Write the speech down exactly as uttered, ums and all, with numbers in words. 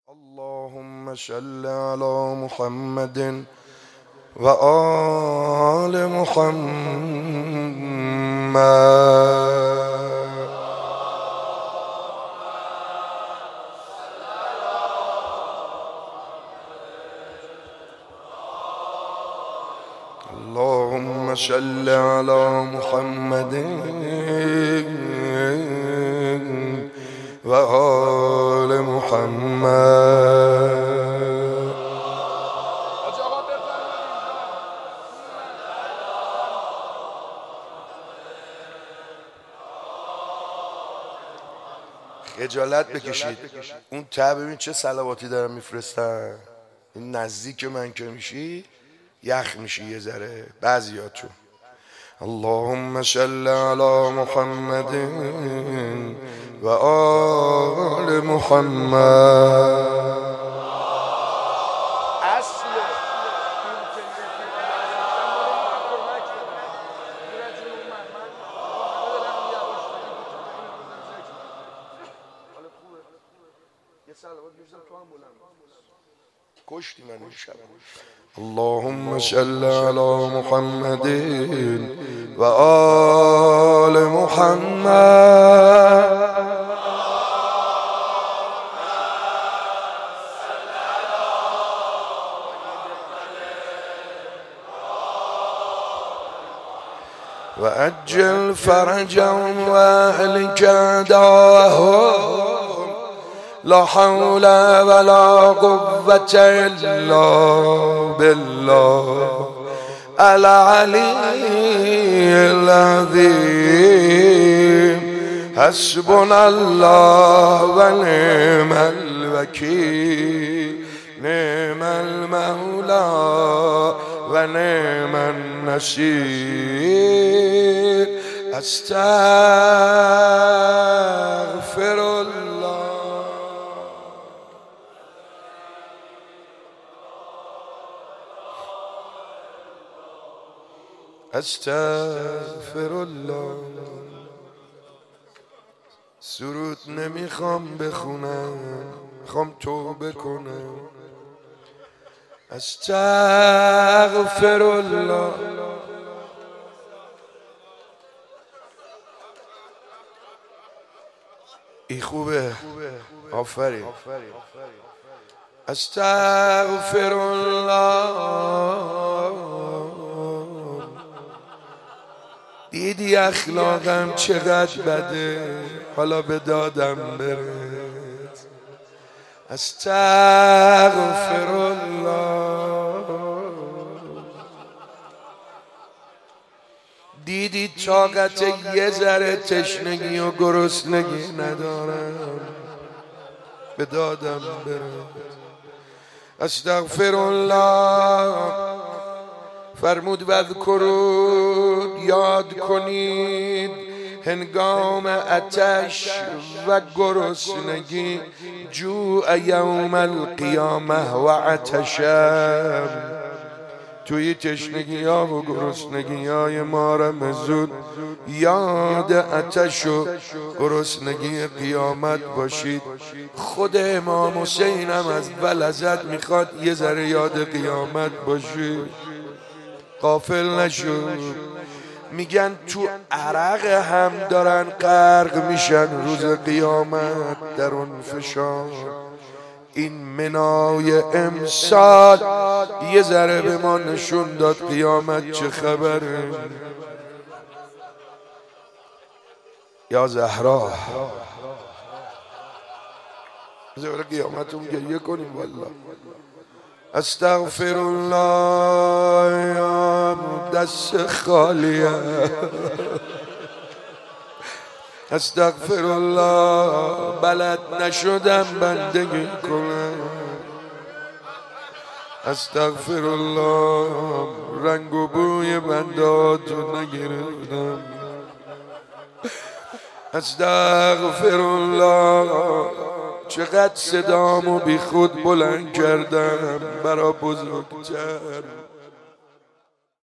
اللهم صل على محمد وآل محمد. اللهم صل على محمد وآل محمد. خجالت بکشید. اون ته ببین چه صلواتی دارم میفرستن. این نزدیک من که میشی یخ میشی یه ذره بعضیاتون. اللهم صل على محمد و آل محمد. کشتی من این شب. اللهم صل على محمد و آل محمد. و عجل فرجهم و اهلك دعاهم. لا حول ولا قوة إلا بالله العلي العظيم. حسبنا الله ونعم الوكيل. نعم المولى ونعم النصير. استغفر الله. استغفر الله. سرود نمیخوام بخونم، خوام توبه کنم. استغفر الله. ای خوبه، آفرین. استغفر الله. دیدی اخلاقم چقدر بده، حالا به دادم برس. استغفر الله. دیدی طاقت یه ذره تشنگی و گرسنگی ندارم، به دادم برس. استغفر الله. فرمود وذکروا، یاد کنید هنگام آتش و گرسنگی. جوع یوم القیامه و عطشم. توی تشنگی ها و گرسنگی های ما را زود یاد آتش و گرسنگی قیامت باشید. خود امام حسین هم از ولذت میخواد یه ذره یاد قیامت باشید. غافل نشو. میگن تو عرق هم دارن غرق میشن روز قیامت در اون فشار. این منای امسال یه ذره به ما نشون داد قیامت چه خبره. یا زهرا زهرا قیامتون گریه کنیم والله. استغفر الله. یا دست خالیه. استغفر الله. بلد نشدم بندگی کنم. استغفر الله. رنگ و بوی بنداتو نگرفتم. استغفر الله. چقدر صدامو بی خود بلند کردم برا بزرگتر.